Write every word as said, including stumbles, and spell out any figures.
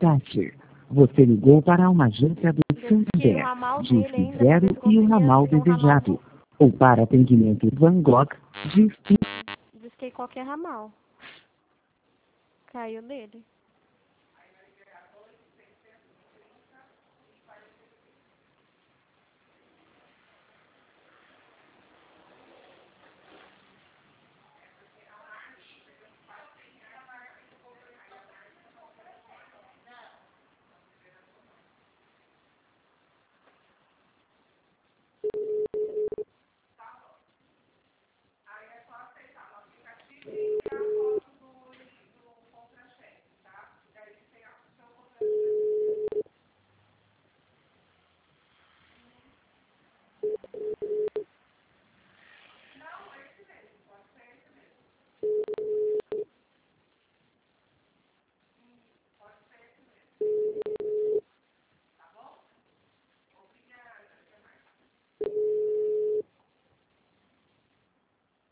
Tati, você ligou para uma agência do Santander. Disque zero e o ramal desejado. Ou para atendimento Van Gogh, disque... Disquei qualquer ramal. Caiu dele.